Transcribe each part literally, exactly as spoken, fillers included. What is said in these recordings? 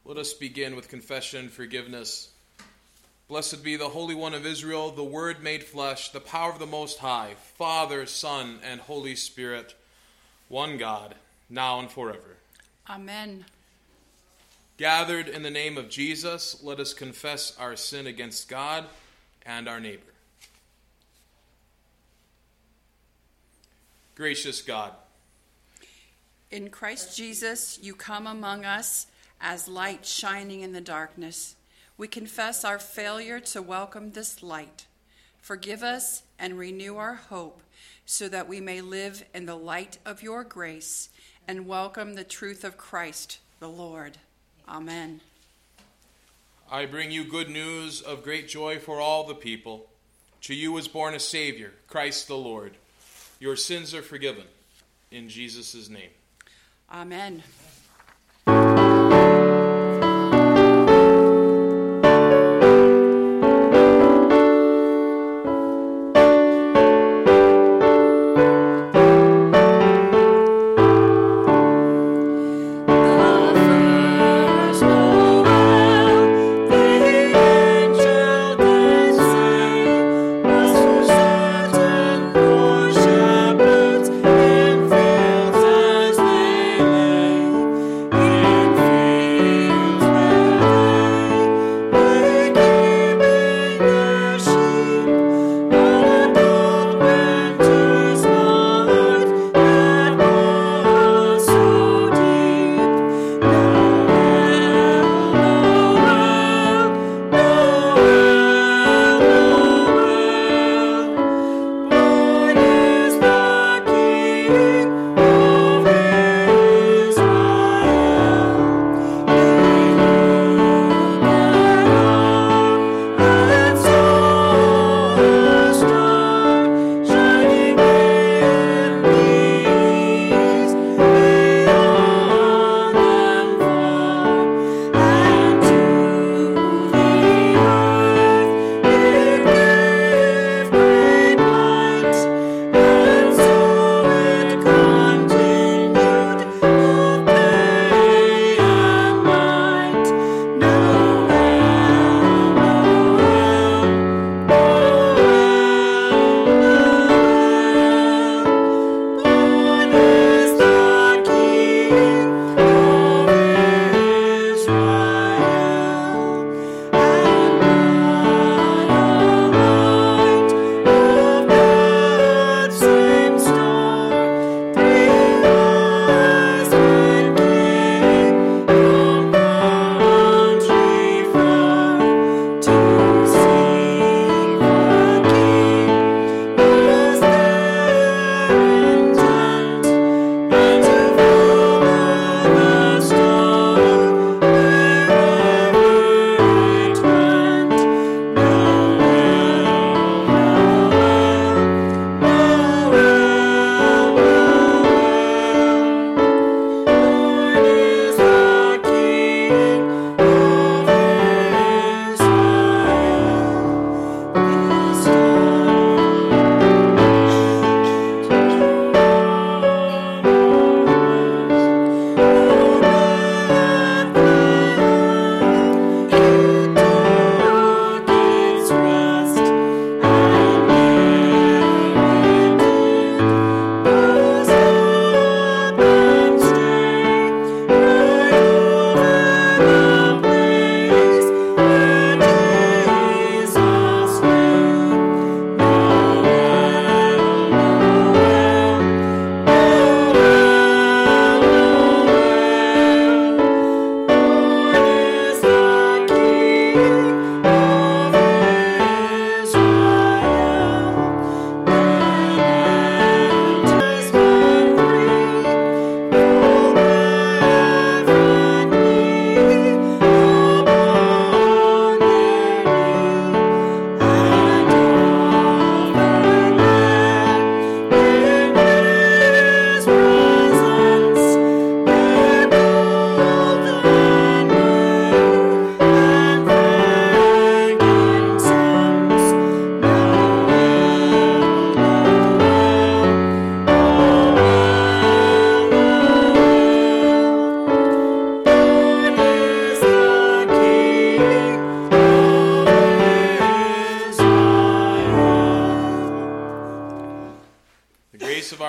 Let us begin with confession and forgiveness. Blessed be the Holy One of Israel, the Word made flesh, the power of the Most High, Father, Son, and Holy Spirit, one God, now and forever. Amen. Gathered in the name of Jesus, let us confess our sin against God and our neighbor. Gracious God, in Christ Jesus, you come among us as light shining in the darkness. We confess our failure to welcome this light. Forgive us and renew our hope so that we may live in the light of your grace and welcome the truth of Christ the Lord. Amen. I bring you good news of great joy for all the people. To you was born a Savior, Christ the Lord. Your sins are forgiven. In Jesus' name. Amen. Fields as they lay.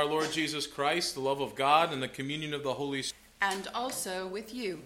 our Lord Jesus Christ, the love of God, and the communion of the Holy Spirit. And also with you.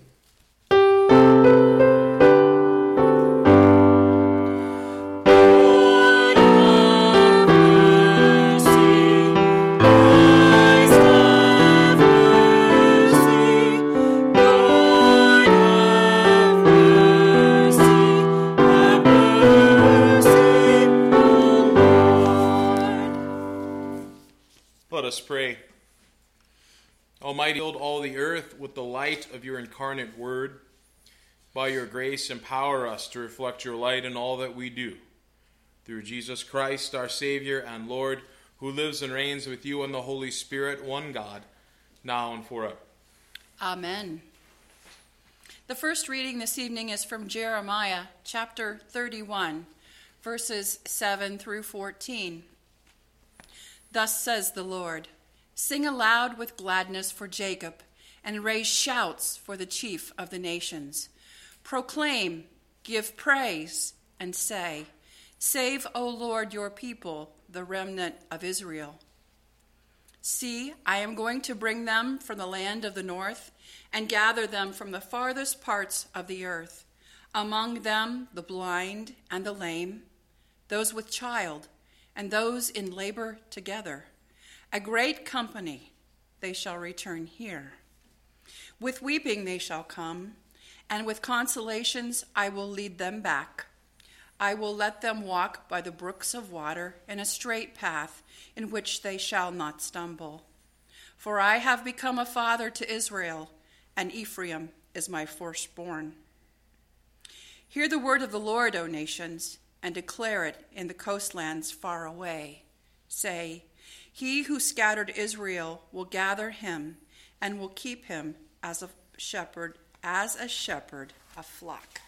Let us pray. Almighty, fill all the earth with the light of your incarnate word. By your grace, empower us to reflect your light in all that we do. Through Jesus Christ, our Savior and Lord, who lives and reigns with you in the Holy Spirit, one God, now and forever. Amen. The first reading this evening is from Jeremiah chapter thirty-one, verses seven through fourteen. Thus says the Lord, sing aloud with gladness for Jacob, and raise shouts for the chief of the nations. Proclaim, give praise, and say, save, O Lord, your people, the remnant of Israel. See, I am going to bring them from the land of the north, and gather them from the farthest parts of the earth, among them the blind and the lame, those with child, and those in labor together. A great company, they shall return here. With weeping they shall come, and with consolations I will lead them back. I will let them walk by the brooks of water in a straight path in which they shall not stumble. For I have become a father to Israel, and Ephraim is my firstborn. Hear the word of the Lord, O nations, and declare it in the coastlands far away. Say, he who scattered Israel will gather him, and will keep him as a shepherd, as a shepherd a flock.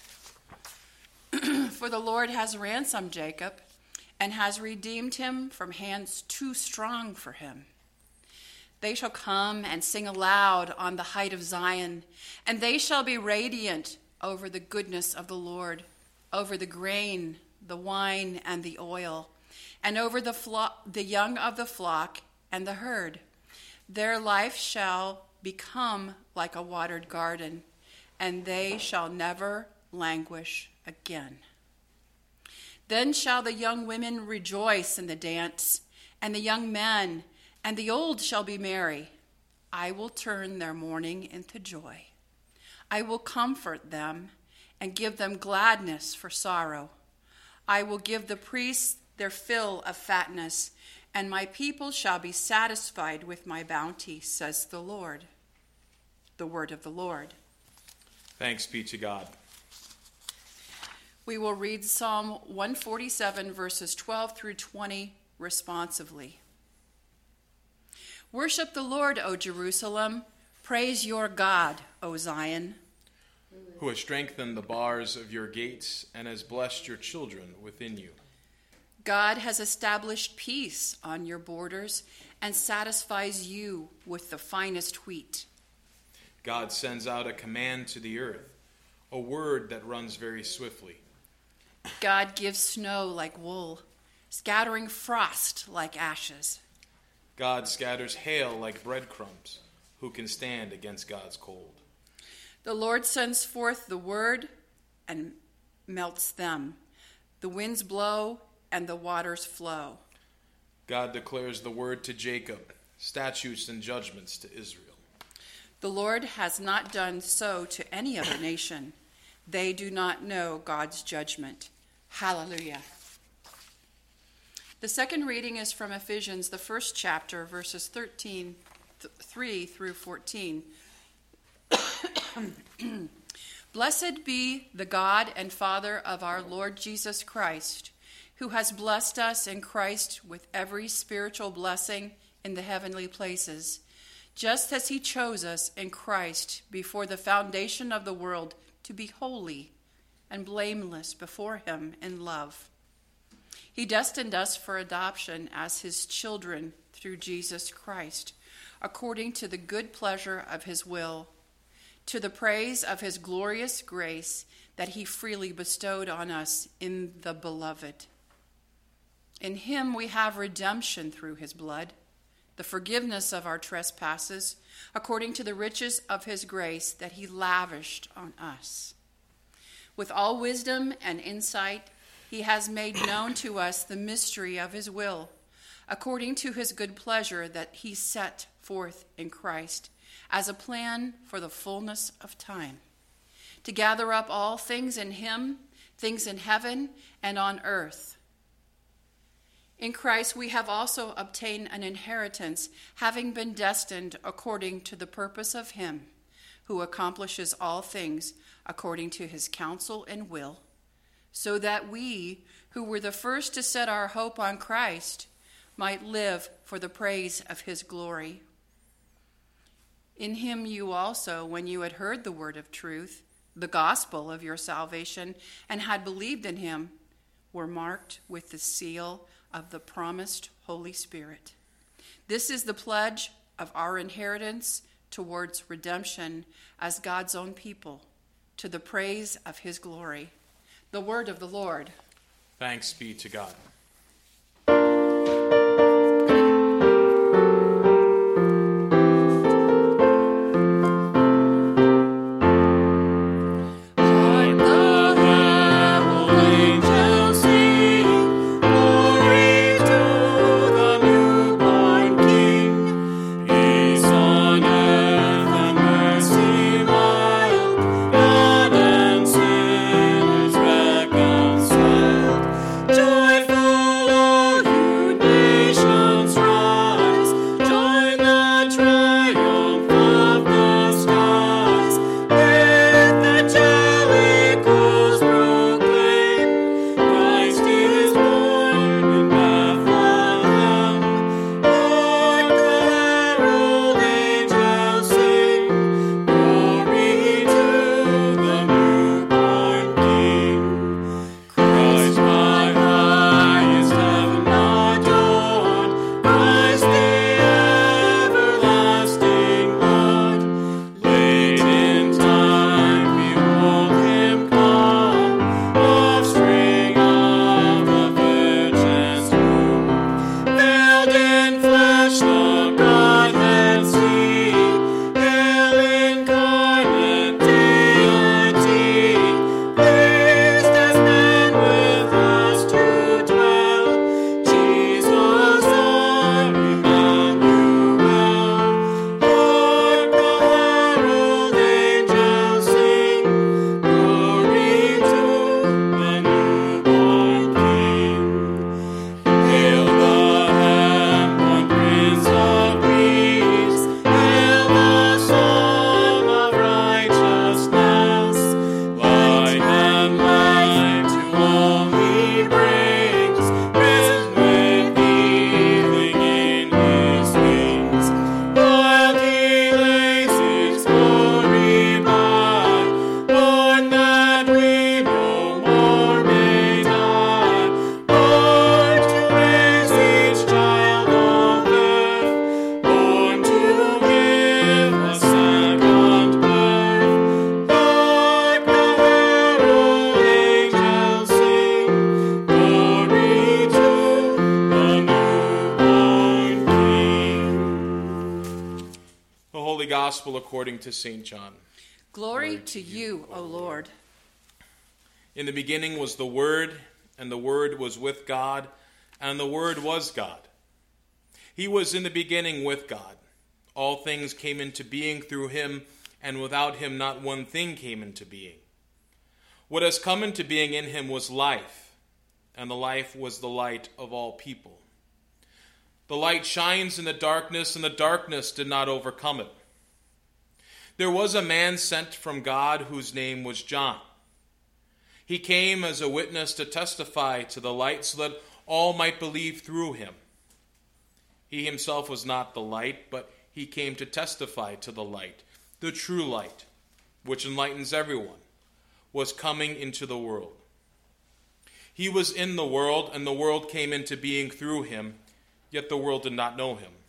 For the Lord has ransomed Jacob, and has redeemed him from hands too strong for him. They shall come and sing aloud on the height of Zion, and they shall be radiant over the goodness of the Lord, over the grain, the wine, and the oil, and over the flo- the young of the flock and the herd. Their life shall become like a watered garden, and they shall never languish again. Then shall the young women rejoice in the dance, and the young men, and the old shall be merry. I will turn their mourning into joy. I will comfort them and give them gladness for sorrow. I will give the priests their fill of fatness, and my people shall be satisfied with my bounty, says the Lord. The word of the Lord. Thanks be to God. We will read Psalm one forty-seven, verses twelve through twenty, responsively. Worship the Lord, O Jerusalem. Praise your God, O Zion. Who has strengthened the bars of your gates and has blessed your children within you. God has established peace on your borders and satisfies you with the finest wheat. God sends out a command to the earth, a word that runs very swiftly. God gives snow like wool, scattering frost like ashes. God scatters hail like breadcrumbs. Who can stand against God's cold? The Lord sends forth the word and melts them. The winds blow and the waters flow. God declares the word to Jacob, statutes and judgments to Israel. The Lord has not done so to any other nation. They do not know God's judgment. Hallelujah. The second reading is from Ephesians, the first chapter, verses thirteen, th- three through fourteen. Blessed be the God and Father of our Lord Jesus Christ, who has blessed us in Christ with every spiritual blessing in the heavenly places, just as he chose us in Christ before the foundation of the world to be holy and blameless before him in love. He destined us for adoption as his children through Jesus Christ, according to the good pleasure of his will, to the praise of his glorious grace that he freely bestowed on us in the Beloved. In him we have redemption through his blood, the forgiveness of our trespasses, according to the riches of his grace that he lavished on us. With all wisdom and insight, he has made known to us the mystery of his will, according to his good pleasure that he set forth in Christ as a plan for the fullness of time, to gather up all things in him, things in heaven and on earth. In Christ we have also obtained an inheritance, having been destined according to the purpose of him who accomplishes all things according to his counsel and will, so that we, who were the first to set our hope on Christ, might live for the praise of his glory. In him you also, when you had heard the word of truth, the gospel of your salvation, and had believed in him, were marked with the seal of the promised Holy Spirit. This is the pledge of our inheritance towards redemption as God's own people, to the praise of his glory. The word of the Lord. Thanks be to God. Gospel according to Saint John. Glory, Glory to you, O Lord. In the beginning was the Word, and the Word was with God, and the Word was God. He was in the beginning with God. All things came into being through him, and without him not one thing came into being. What has come into being in him was life, and the life was the light of all people. The light shines in the darkness, and the darkness did not overcome it. There was a man sent from God whose name was John. He came as a witness to testify to the light so that all might believe through him. He himself was not the light, but he came to testify to the light. The true light, which enlightens everyone, was coming into the world. He was in the world, and the world came into being through him, yet the world did not know him.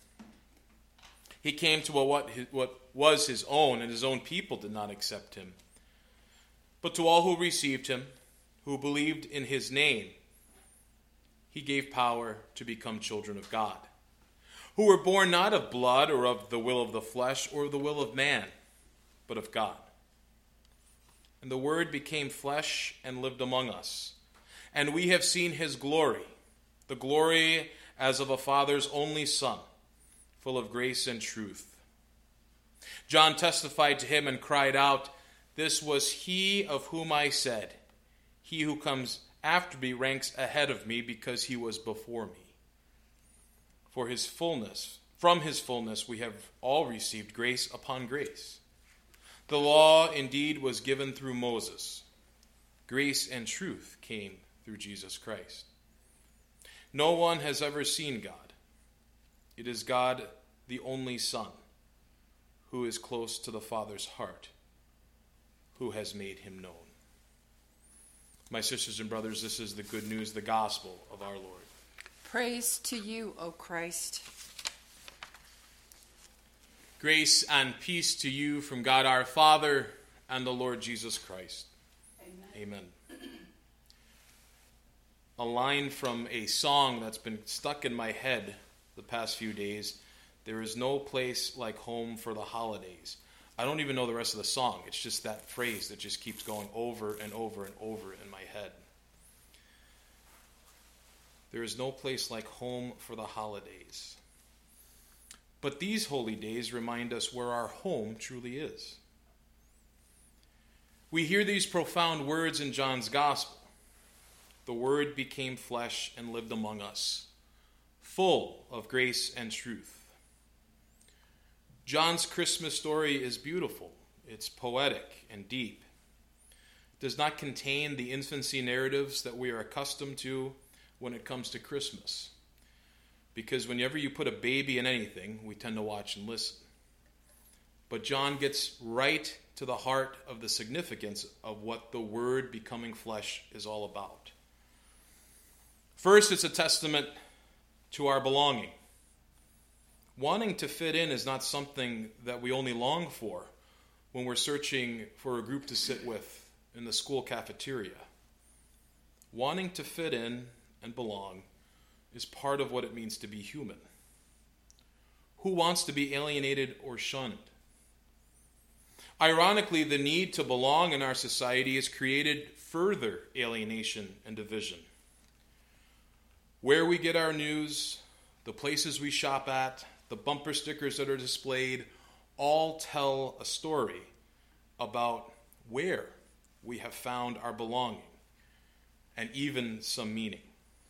He came to what, what was his own, and his own people did not accept him. But to all who received him, who believed in his name, he gave power to become children of God, who were born not of blood or of the will of the flesh or the will of man, but of God. And the Word became flesh and lived among us. And we have seen his glory, the glory as of a Father's only Son, full of grace and truth. John testified to him and cried out, "This was he of whom I said, 'He who comes after me ranks ahead of me because he was before me.' For his fullness, from his fullness we have all received grace upon grace. The law indeed was given through Moses. Grace and truth came through Jesus Christ. No one has ever seen God. It is God, the only Son, who is close to the Father's heart, who has made him known." My sisters and brothers, this is the good news, the gospel of our Lord. Praise to you, O Christ. Grace and peace to you from God our Father and the Lord Jesus Christ. Amen. Amen. A line from a song that's been stuck in my head the past few days. There is no place like home for the holidays. I don't even know the rest of the song. It's just that phrase that just keeps going over and over and over in my head. There is no place like home for the holidays. But these holy days remind us where our home truly is. We hear these profound words in John's Gospel. The Word became flesh and lived among us, full of grace and truth. John's Christmas story is beautiful. It's poetic and deep. It does not contain the infancy narratives that we are accustomed to when it comes to Christmas. Because whenever you put a baby in anything, we tend to watch and listen. But John gets right to the heart of the significance of what the Word becoming flesh is all about. First, it's a testament to our belonging. Wanting to fit in is not something that we only long for when we're searching for a group to sit with in the school cafeteria. Wanting to fit in and belong is part of what it means to be human. Who wants to be alienated or shunned? Ironically, the need to belong in our society has created further alienation and division. Where we get our news, the places we shop at, the bumper stickers that are displayed, all tell a story about where we have found our belonging and even some meaning.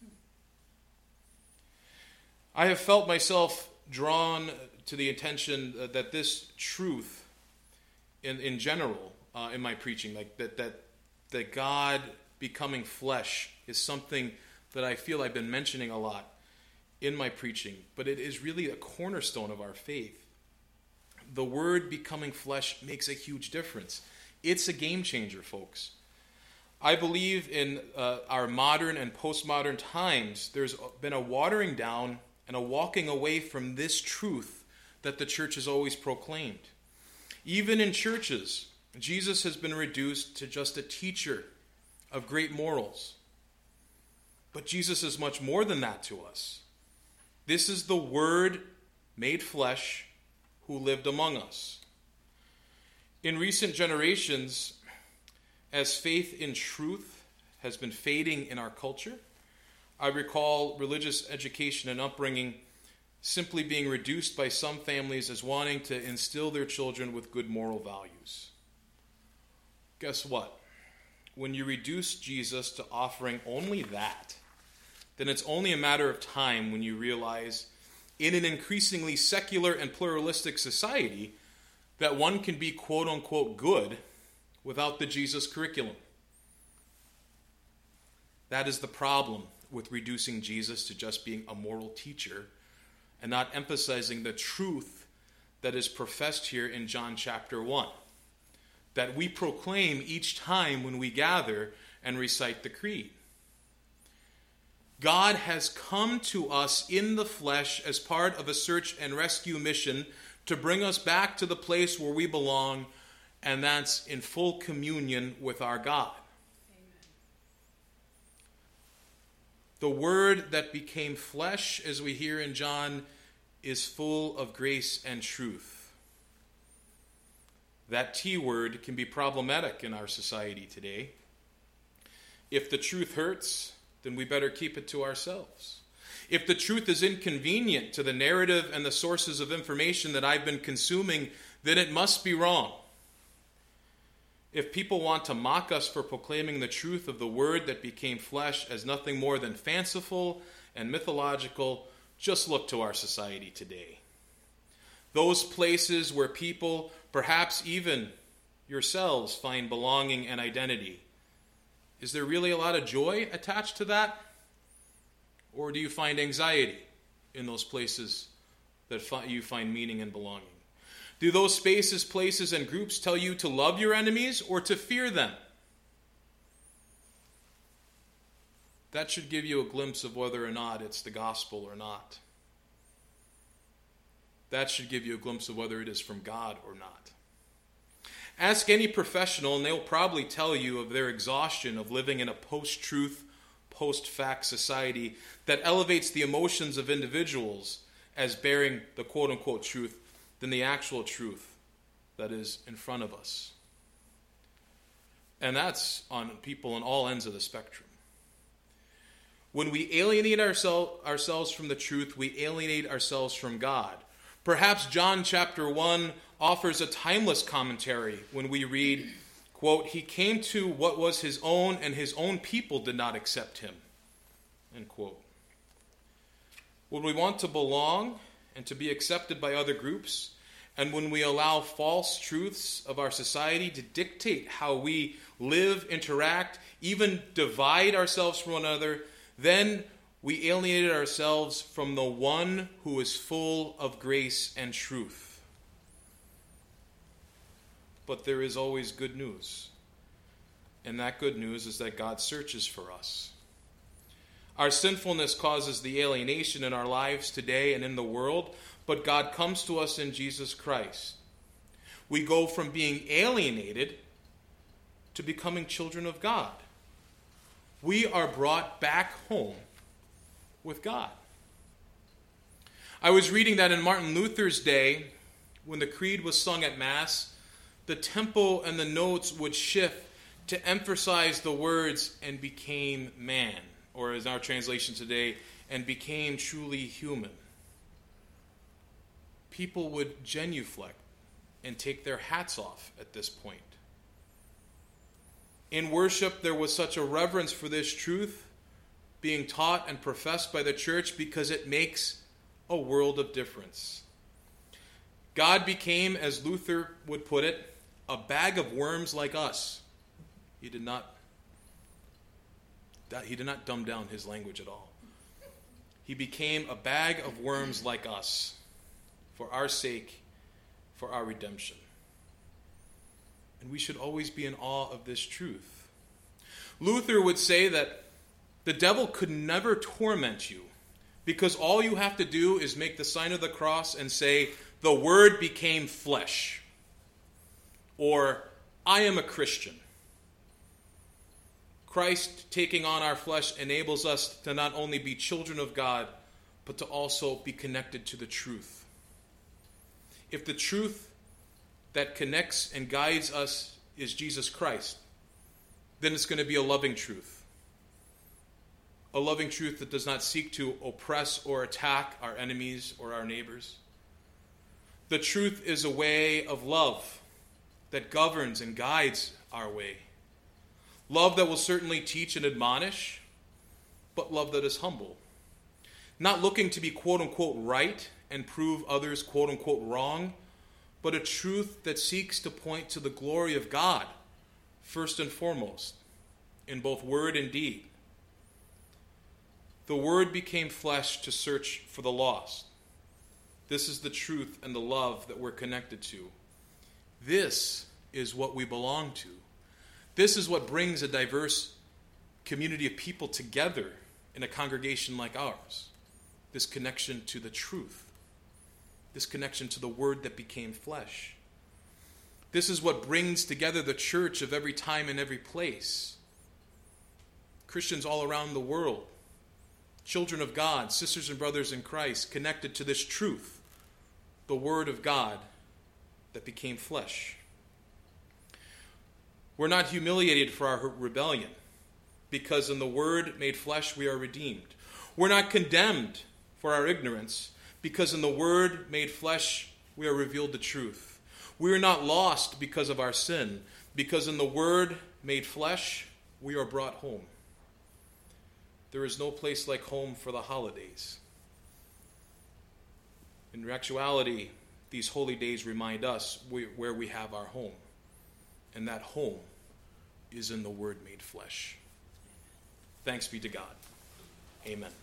I have felt myself drawn to the intention that this truth in, in general, uh, in my preaching, like that, that, that God becoming flesh is something that I feel I've been mentioning a lot in my preaching, but it is really a cornerstone of our faith. The Word becoming flesh makes a huge difference. It's a game changer, folks. I believe in uh, our modern and postmodern times, there's been a watering down and a walking away from this truth that the church has always proclaimed. Even in churches, Jesus has been reduced to just a teacher of great morals. But Jesus is much more than that to us. This is the Word made flesh who lived among us. In recent generations, as faith in truth has been fading in our culture, I recall religious education and upbringing simply being reduced by some families as wanting to instill their children with good moral values. Guess what? When you reduce Jesus to offering only that, then it's only a matter of time when you realize in an increasingly secular and pluralistic society that one can be quote-unquote good without the Jesus curriculum. That is the problem with reducing Jesus to just being a moral teacher and not emphasizing the truth that is professed here in John chapter one, that we proclaim each time when we gather and recite the creed. God has come to us in the flesh as part of a search and rescue mission to bring us back to the place where we belong, and that's in full communion with our God. The Word that became flesh, as we hear in John, is full of grace and truth. That T word can be problematic in our society today. If the truth hurts, then we better keep it to ourselves. If the truth is inconvenient to the narrative and the sources of information that I've been consuming, then it must be wrong. If people want to mock us for proclaiming the truth of the word that became flesh as nothing more than fanciful and mythological, just look to our society today. Those places where people, perhaps even yourselves, find belonging and identity. Is there really a lot of joy attached to that? Or do you find anxiety in those places that you find meaning and belonging? Do those spaces, places, and groups tell you to love your enemies or to fear them? That should give you a glimpse of whether or not it's the gospel or not. That should give you a glimpse of whether it is from God or not. Ask any professional, and they'll probably tell you of their exhaustion of living in a post-truth, post-fact society that elevates the emotions of individuals as bearing the quote-unquote truth than the actual truth that is in front of us. And that's on people on all ends of the spectrum. When we alienate oursel- ourselves from the truth, we alienate ourselves from God. Perhaps John chapter one offers a timeless commentary when we read, quote, "He came to what was his own, and his own people did not accept him," end quote. When we want to belong and to be accepted by other groups, and when we allow false truths of our society to dictate how we live, interact, even divide ourselves from one another, then we alienated ourselves from the one who is full of grace and truth. But there is always good news. And that good news is that God searches for us. Our sinfulness causes the alienation in our lives today and in the world, but God comes to us in Jesus Christ. We go from being alienated to becoming children of God. We are brought back home with God. I was reading that in Martin Luther's day, when the creed was sung at Mass, the tempo and the notes would shift to emphasize the words "and became man," or as our translation today, "and became truly human." People would genuflect and take their hats off at this point. In worship, there was such a reverence for this truth being taught and professed by the church because it makes a world of difference. God became, as Luther would put it, a bag of worms like us. He did not, he did not dumb down his language at all. He became a bag of worms like us for our sake, for our redemption. And we should always be in awe of this truth. Luther would say that the devil could never torment you because all you have to do is make the sign of the cross and say, "The Word became flesh," or "I am a Christian." Christ taking on our flesh enables us to not only be children of God, but to also be connected to the truth. If the truth that connects and guides us is Jesus Christ, then it's going to be a loving truth. A loving truth that does not seek to oppress or attack our enemies or our neighbors. The truth is a way of love that governs and guides our way. Love that will certainly teach and admonish, but love that is humble. Not looking to be quote-unquote right and prove others quote-unquote wrong, but a truth that seeks to point to the glory of God, first and foremost, in both word and deed. The Word became flesh to search for the lost. This is the truth and the love that we're connected to. This is what we belong to. This is what brings a diverse community of people together in a congregation like ours. This connection to the truth. This connection to the Word that became flesh. This is what brings together the church of every time and every place. Christians all around the world children of God, sisters and brothers in Christ, connected to this truth, the Word of God that became flesh. We're not humiliated for our rebellion, because in the Word made flesh we are redeemed. We're not condemned for our ignorance, because in the Word made flesh we are revealed the truth. We are not lost because of our sin, because in the Word made flesh we are brought home. There is no place like home for the holidays. In actuality, these holy days remind us where we have our home. And that home is in the Word made flesh. Thanks be to God. Amen.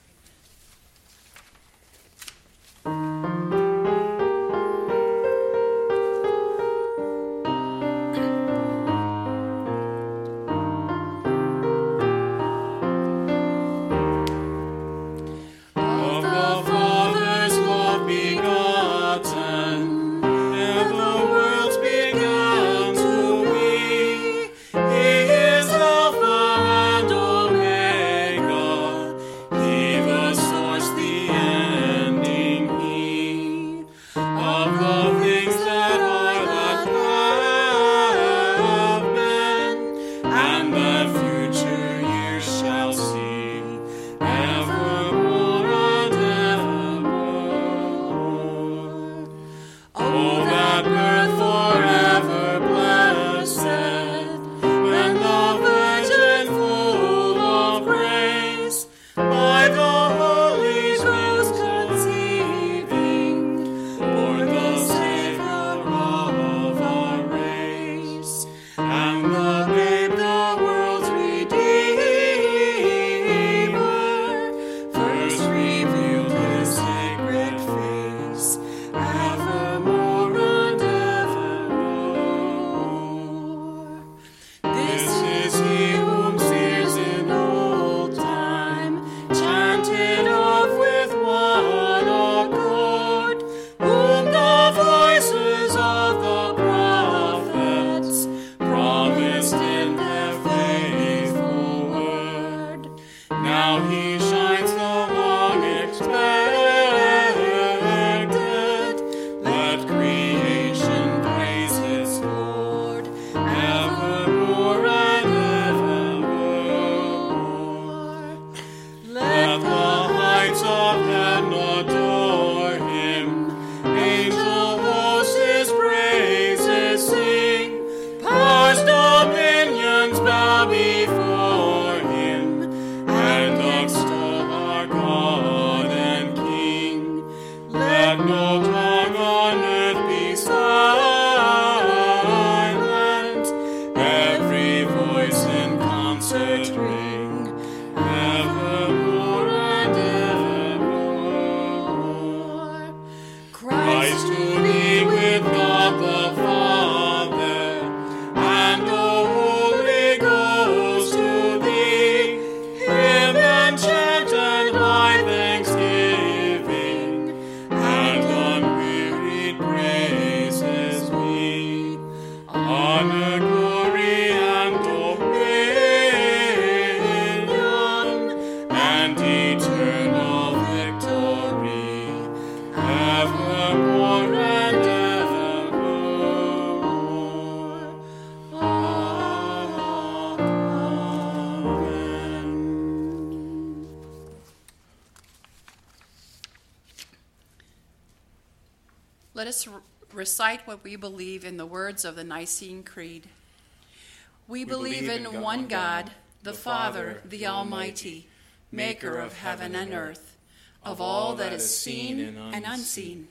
Let us recite what we believe in the words of the Nicene Creed. We, we believe, believe in, in God, one God, God the, the Father, the Almighty, maker of heaven and earth, of all that is seen and unseen.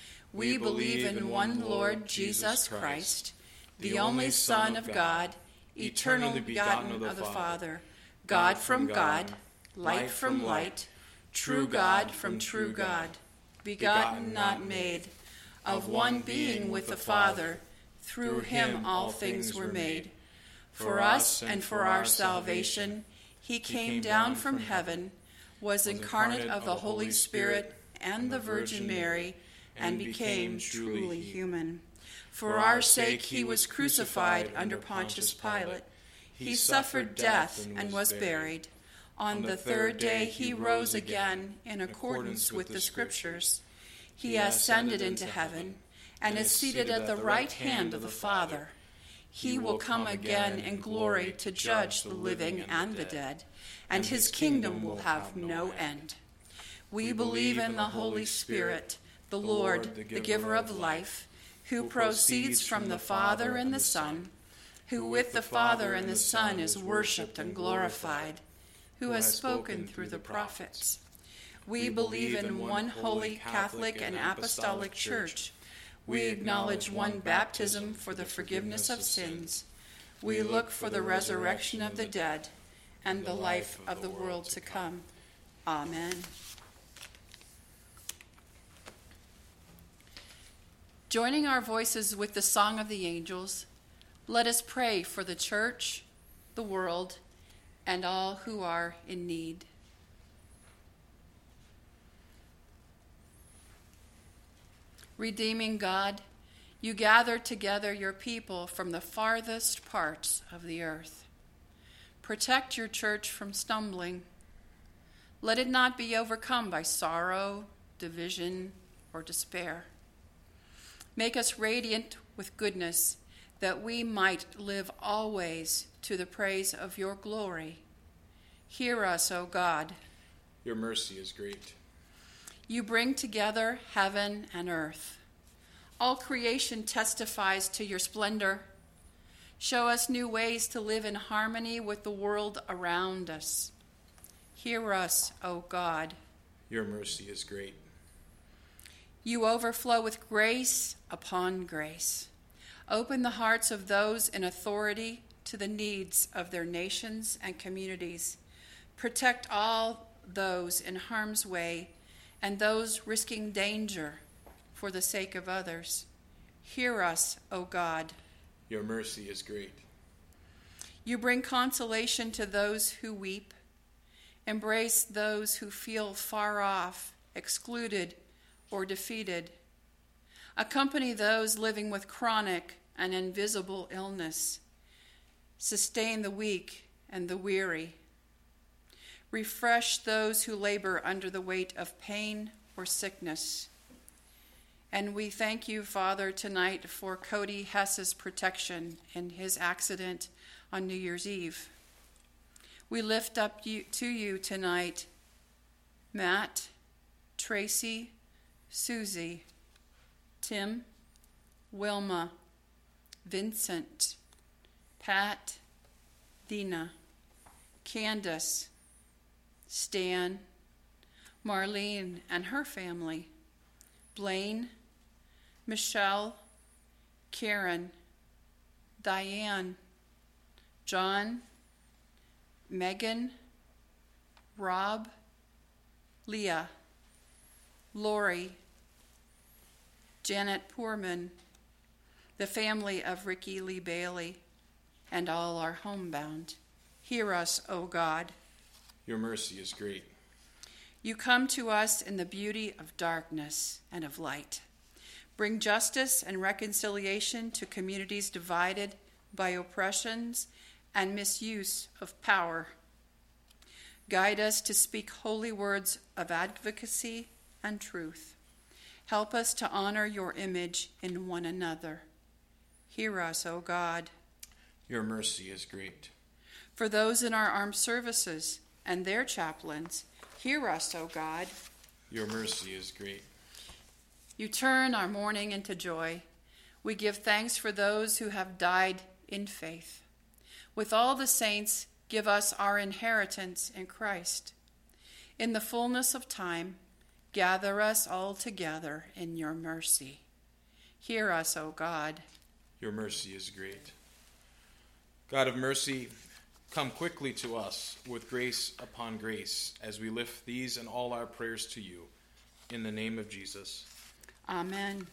We believe in one Lord Jesus Christ, the only Son of God, eternally begotten of the Father, God from God, light from light, true God from true God, begotten, not made, of one being with the Father. Through him all things were made. For us and for our salvation, he came down from heaven, was incarnate of the Holy Spirit and the Virgin Mary, and became truly human. For our sake he was crucified under Pontius Pilate. He suffered death and was buried. On the third day he rose again in accordance with the Scriptures. He ascended into heaven and is seated at the right hand of the Father. He will come again in glory to judge the living and the dead, and his kingdom will have no end. We believe in the Holy Spirit, the Lord, the giver of life, who proceeds from the Father and the Son, who with the Father and the Son is worshipped and glorified, who has spoken through the prophets. We believe in one holy Catholic and Apostolic Church. We acknowledge one baptism for the forgiveness of sins. We look for the resurrection of the dead and the life of the world to come. Amen. Joining our voices with the song of the angels, let us pray for the church, the world, and all who are in need. Redeeming God, you gather together your people from the farthest parts of the earth. Protect your church from stumbling. Let it not be overcome by sorrow, division, or despair. Make us radiant with goodness, that we might live always to the praise of your glory. Hear us, O God. Your mercy is great. You bring together heaven and earth. All creation testifies to your splendor. Show us new ways to live in harmony with the world around us. Hear us, O God. Your mercy is great. You overflow with grace upon grace. Open the hearts of those in authority to the needs of their nations and communities. Protect all those in harm's way and those risking danger for the sake of others. Hear us, O God. Your mercy is great. You bring consolation to those who weep. Embrace those who feel far off, excluded, or defeated. Accompany those living with chronic and invisible illness. Sustain the weak and the weary. Refresh those who labor under the weight of pain or sickness. And we thank you, Father, tonight for Cody Hess's protection in his accident on New Year's Eve. We lift up you, to you tonight Matt, Tracy, Susie, Tim, Wilma, Vincent, Pat, Dina, Candace, Stan, Marlene and her family, Blaine, Michelle, Karen, Diane, John, Megan, Rob, Leah, Lori, Janet Poorman, the family of Ricky Lee Bailey, and all our homebound. Hear us, O God. Your mercy is great. You come to us in the beauty of darkness and of light. Bring justice and reconciliation to communities divided by oppressions and misuse of power. Guide us to speak holy words of advocacy and truth. Help us to honor your image in one another. Hear us, O God. Your mercy is great. For those in our armed services and their chaplains, hear us, O God. Your mercy is great. You turn our mourning into joy. We give thanks for those who have died in faith. With all the saints, give us our inheritance in Christ. In the fullness of time, gather us all together in your mercy. Hear us, O God. Your mercy is great. God of mercy, come quickly to us with grace upon grace as we lift these and all our prayers to you. In the name of Jesus. Amen.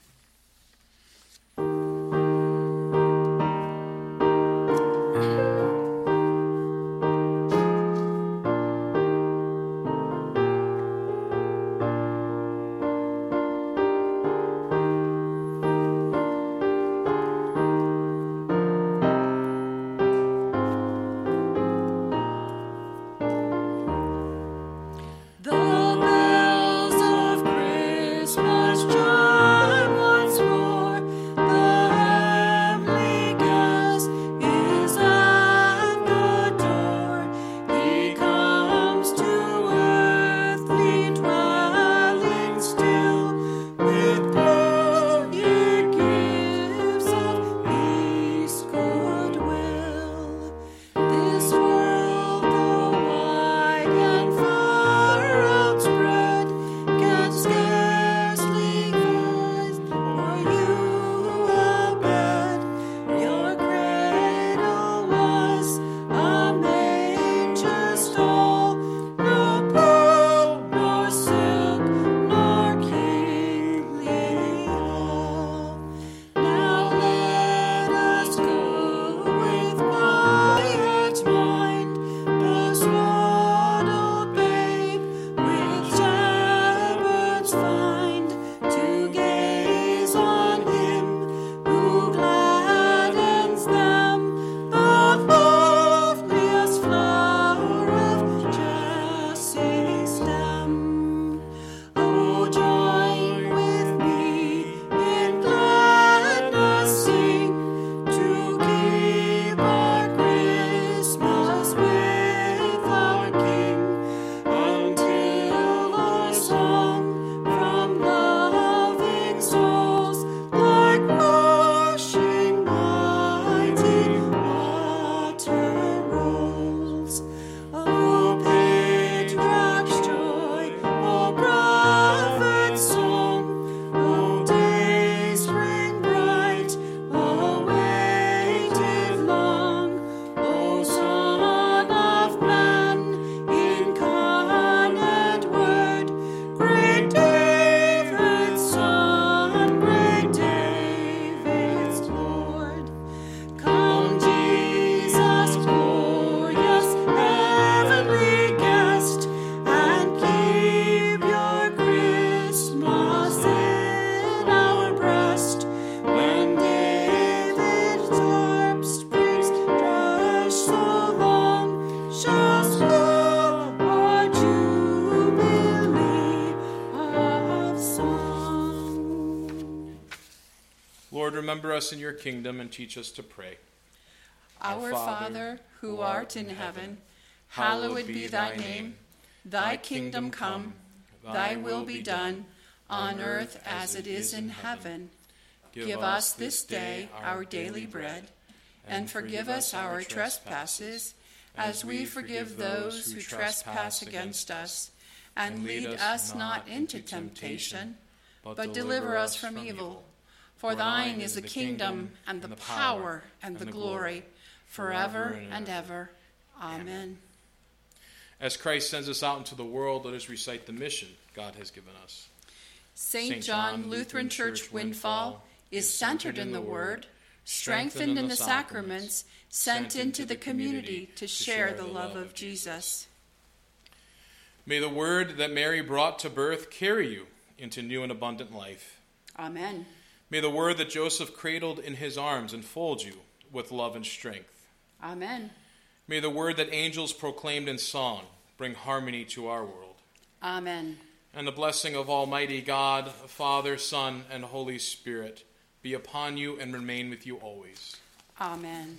remember us in your kingdom and teach us to pray. Our Father, who art in heaven, hallowed be thy name. Thy kingdom come, thy will be done, on earth as it is in heaven. Give us this day our daily bread, and forgive us our trespasses, as we forgive those who trespass against us. And lead us not into temptation, but deliver us from evil. For thine is the kingdom, and the power, and the glory, forever and ever. Amen. As Christ sends us out into the world, let us recite the mission God has given us. Saint John Lutheran Church Windfall is centered in the Word, strengthened in the sacraments, sent into the community to share the love of Jesus. May the Word that Mary brought to birth carry you into new and abundant life. Amen. May the Word that Joseph cradled in his arms enfold you with love and strength. Amen. May the Word that angels proclaimed in song bring harmony to our world. Amen. And the blessing of Almighty God, Father, Son, and Holy Spirit be upon you and remain with you always. Amen.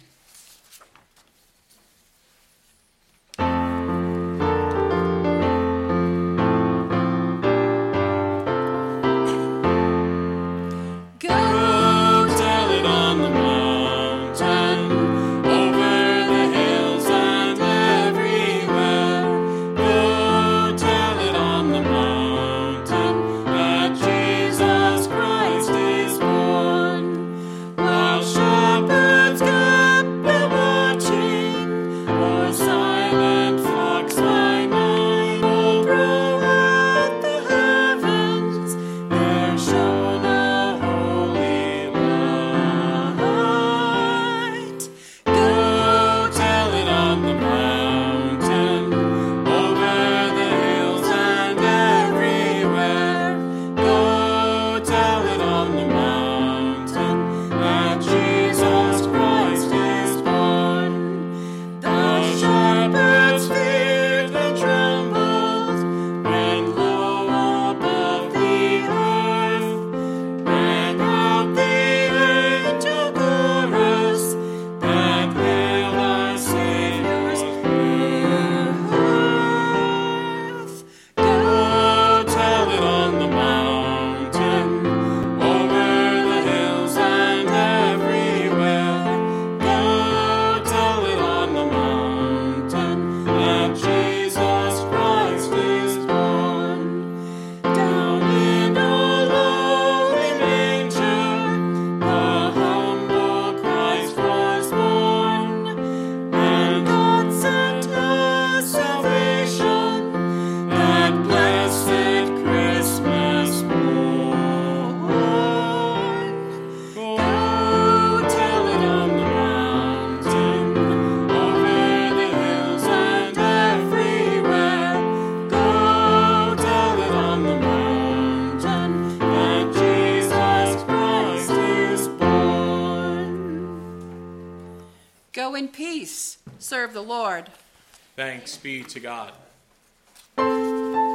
Go in peace. Serve the Lord. Thanks be to God.